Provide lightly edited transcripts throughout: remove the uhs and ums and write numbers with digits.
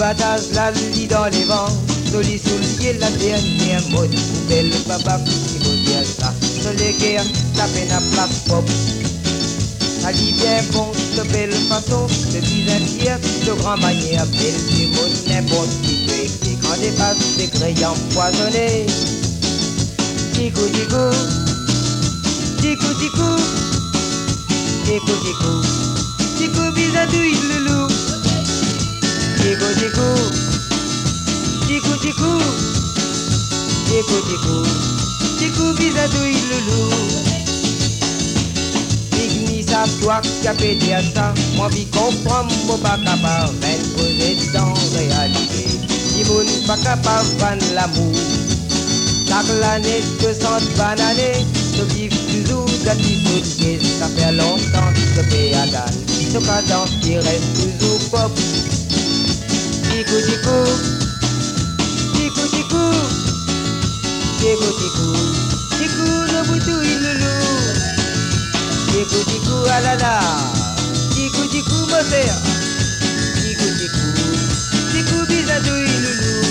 batasse la lit dans les vents, Soli soulier la dernière mode, belle papa qui vous dit ça, Soli guerre, la peine à place pop. Ali bien bon, de belle façon, de bizarre, de grand manière, belle démon, n'importe qui peut écrire, quand dépasse des crayons empoisonnés. Tico, tico, tico, tico, tico, tico, tico, bizadouille loulou. Tico, tico, tico, tico, tico, tico, tico, bizadouille loulou. Ça toi qui a pété à ça, moi vi comprendre mon pas capable, mais poser dans réalité. Si mon pas capable de l'amour, chaque l'année 200 bananes, je vis toujours gratuit, ça fait longtemps que je paye à dalle. Ce cadence qui reste toujours pop. Tico tico, tico tico, tico tico, tico le boutou il loulou. Tico tico alala, tico tico moteur, tico tico, tico bizadouille loulou.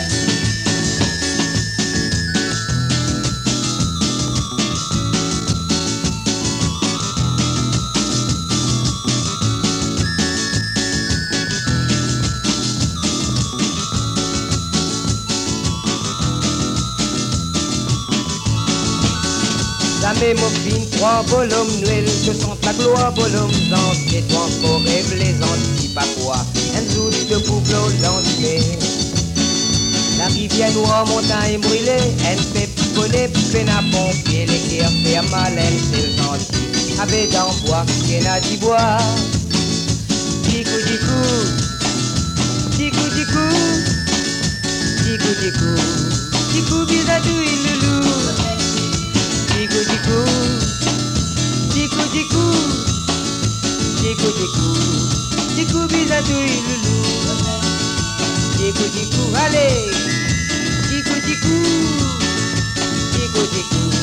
Jamais mon fin, 3 volumes Noël, que sont la gloire, volumes entiers, toi encore rêve les antipapouas, un jour de couple lendemain. La rivière noire, montagne brûlée, un fait piponner, peine à pompier, les guerres ferment à l'aile, c'est le gentil, avec dans bois, qui n'a dit bois. Tico tico, tico tico, tico tico, tico bizadouille loulou. Tico tico, tico tico, tico tico, tico bizadouille loulou. Tico tico, allez, tico tico, tico tico.